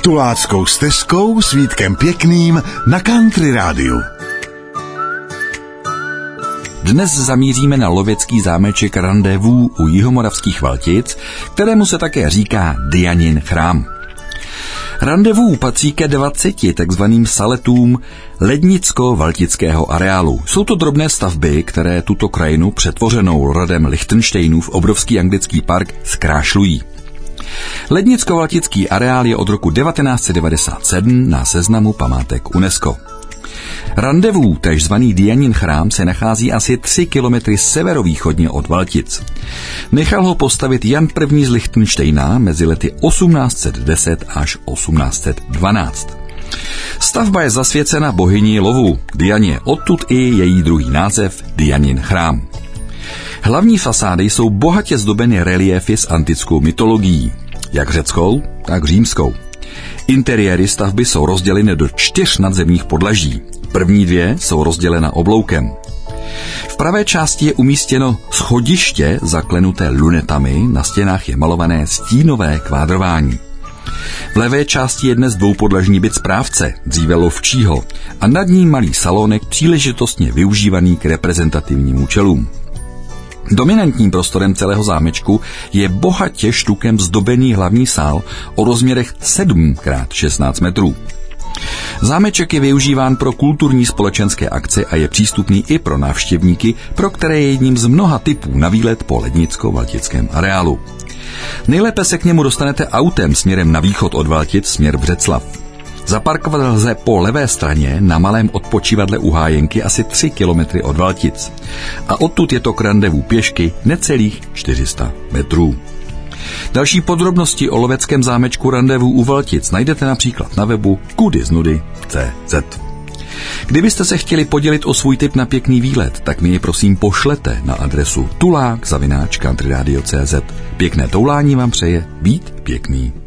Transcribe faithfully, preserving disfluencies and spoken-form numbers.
Tuláckou stezkou s Vítkem Pěkným na Country rádiu. Dnes zamíříme na lovecký zámeček Randevů u Jihomoravských Valtic, kterému se také říká Dianin chrám. Randevů patří ke dvaceti takzvaným saletům lednicko-valtického areálu. Jsou to drobné stavby, které tuto krajinu přetvořenou rodem Lichtenštejnův obrovský anglický park zkrášlují. Lednicko-valtický areál je od roku devatenáct set devadesát sedm na seznamu památek UNESCO. Randevů, též zvaný Dianin chrám, se nachází asi tři kilometry severovýchodně od Valtic. Nechal ho postavit Jan I. z Lichtenštejna mezi lety osmnáct set deset až osmnáct set dvanáct. Stavba je zasvěcena bohyni lovu Dianě, odtud i její druhý název Dianin chrám. Hlavní fasády jsou bohatě zdobeny reliéfy s antickou mytologií, jak řeckou, tak římskou. Interiéry stavby jsou rozděleny do čtyř nadzemních podlaží. První dvě jsou rozdělena obloukem. V pravé části je umístěno schodiště zaklenuté lunetami, na stěnách je malované stínové kvádrování. V levé části je dnes dvoupodlažní byt správce, dříve lovčího, a nad ním malý salonek příležitostně využívaný k reprezentativním účelům. Dominantním prostorem celého zámečku je bohatě štukem zdobený hlavní sál o rozměrech sedm krát šestnáct metrů. Zámeček je využíván pro kulturní společenské akce a je přístupný i pro návštěvníky, pro které je jedním z mnoha typů na výlet po lednicko-valtickém areálu. Nejlépe se k němu dostanete autem směrem na východ od Valtic, směr Břeclav. Zaparkovat lze po levé straně na malém odpočívadle u Hájenky asi tři kilometry od Valtic. A odtud je to k Randevů pěšky necelých čtyři sta metrů. Další podrobnosti o loveckém zámečku Randevů u Valtic najdete například na webu kudiznudy tečka cé zet. Kdybyste se chtěli podělit o svůj tip na pěkný výlet, tak mi je prosím pošlete na adresu tulák zavináč country radio tečka cé zet. Pěkné toulání vám přeje Vít Pěkný.